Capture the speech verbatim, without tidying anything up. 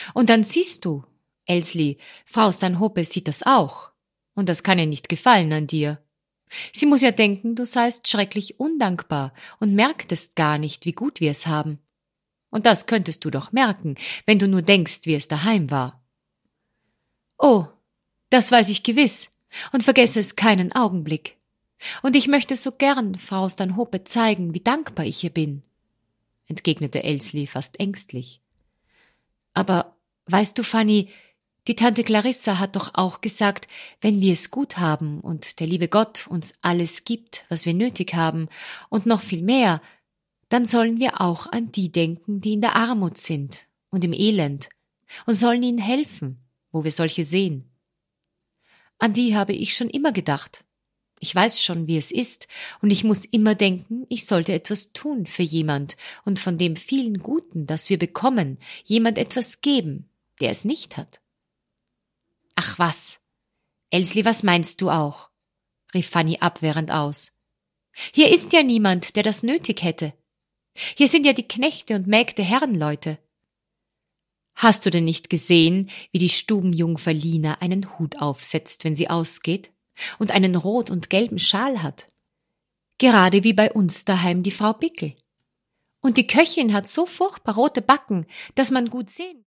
Und dann siehst du, Elsli, Frau Stanhope sieht das auch. Und das kann ihr nicht gefallen an dir. Sie muss ja denken, du seist schrecklich undankbar und merktest gar nicht, wie gut wir es haben. Und das könntest du doch merken, wenn du nur denkst, wie es daheim war. Oh, das weiß ich gewiss und vergesse es keinen Augenblick. Und ich möchte so gern Frau Stanhope zeigen, wie dankbar ich ihr bin, entgegnete Elsli fast ängstlich. Aber weißt du, Fanny, die Tante Clarissa hat doch auch gesagt, wenn wir es gut haben und der liebe Gott uns alles gibt, was wir nötig haben, und noch viel mehr, dann sollen wir auch an die denken, die in der Armut sind und im Elend, und sollen ihnen helfen, wo wir solche sehen. An die habe ich schon immer gedacht. Ich weiß schon, wie es ist, und ich muss immer denken, ich sollte etwas tun für jemand und von dem vielen Guten, das wir bekommen, jemand etwas geben, der es nicht hat. »Ach was, Elsli, was meinst du auch?« rief Fanny abwehrend aus. »Hier ist ja niemand, der das nötig hätte. Hier sind ja die Knechte und Mägde Herrenleute. Hast du denn nicht gesehen, wie die Stubenjungfer Lina einen Hut aufsetzt, wenn sie ausgeht, und einen rot- und gelben Schal hat? Gerade wie bei uns daheim die Frau Bickel. Und die Köchin hat so furchtbar rote Backen, dass man gut sehen